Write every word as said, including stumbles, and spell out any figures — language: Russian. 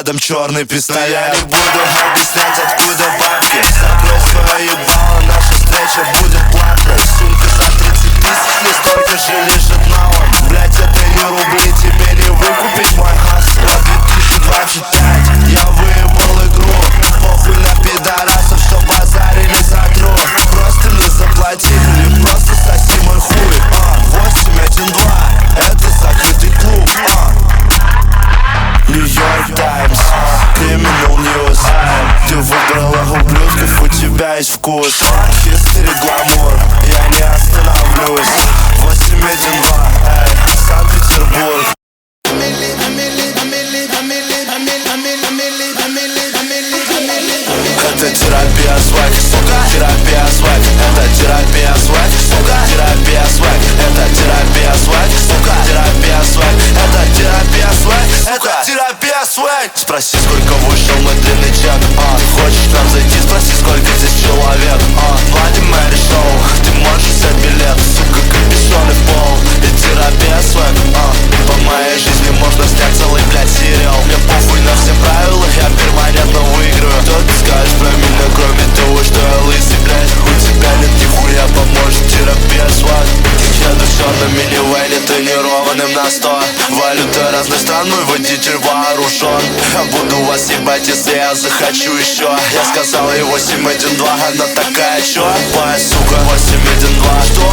рядом черный пистолет. Я не буду объяснять, откуда бабки. Закрой свое ебало, наша встреча будет платной. Сумка за тридцать тысяч, не столько же лежит на он. Блять, это не рубли, тебе не выкупить мой хасл. две тысячи двадцать пять, я выебал игру. Похуй на пидорасов, что базарили за труд. Просто не заплатили, или просто соси мой хуй. а, восемь один два, это закрытый клуб. а. Нью-Йорк Таймс, Криминал Ньюс. Ты выбрала ублюдков, у тебя есть вкус. Хистори гламур, я не остановлюсь. восемь один два, эй, Санкт-Петербург. Это терапия свайк, сука, терапия свайк. Это терапия свайк, сука, терапия свайк. Это терапия свайк, сука, терапия свайк. Это терапия свайк, это терапия свайк. Спроси, сколько вышел мой длинный чек. а, Хочешь к нам зайти, спроси, сколько здесь человек. а, Владимир Шоу, ты можешь взять билет. Сука, капюшон и в пол. И терапия свайк. а, По моей жизни можно снять целый, блядь, сериал. Мне похуй на все правила, я перманентно выиграю. Что ты скажешь про меня, кроме того, что я лысый, блядь? У тебя нет нихуя, поможет терапия свайк. Еду в черном минивэне, тонированным на сто. Валюта разной страной, водитель вооружен. Я буду вас ебать, если я захочу еще. Я сказал ей восемь один два, она такая, чё? Моя сука, восемь один два, что?